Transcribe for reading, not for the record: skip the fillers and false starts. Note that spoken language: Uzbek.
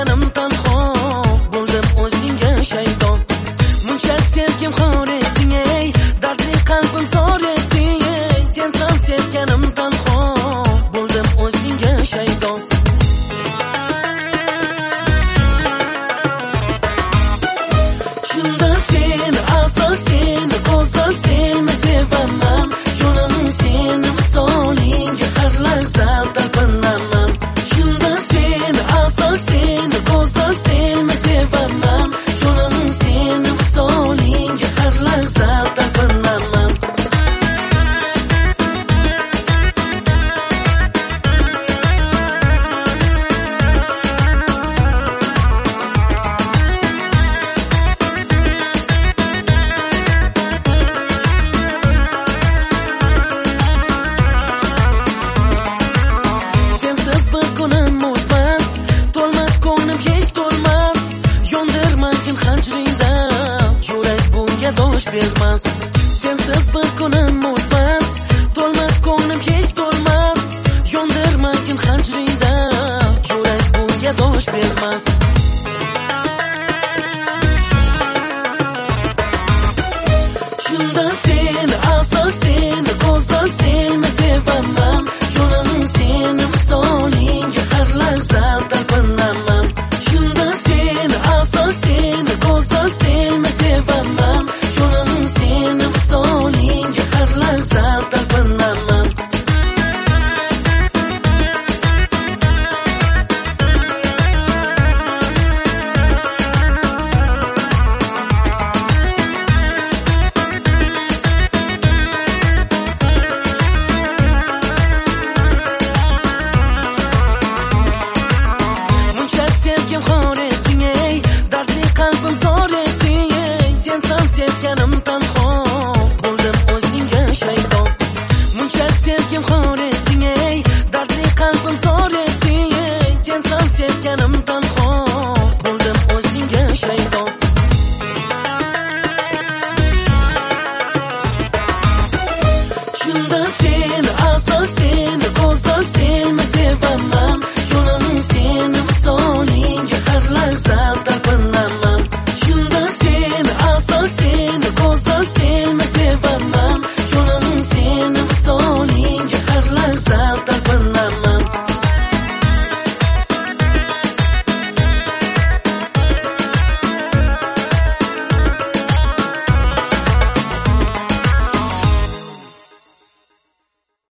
sevganim tanho, bo'ldim o'zingga shaydon. Muncha sevgim xor etding ey, dardli qalbim zor etding ey. Sensan sevganim tanho, bo'ldim o'zingga shaydon. Shunda sen asal sen go'zal seni sevaman. Jonim seni misolingga har lahza talpinaman. Shunda sen asal sen go'zal seni sevaman. Jonim seni misolingga har lahza talpinaman. Dosh bermas, sensiz bir kunim o'tmas. To'lmas ko'nglim hech to'lmas. Yondirmagin hajringda, yurak bunga dosh bermas. Shunda sen asal sen go'zal seni sevaman. Jonim seni misolingga har lahza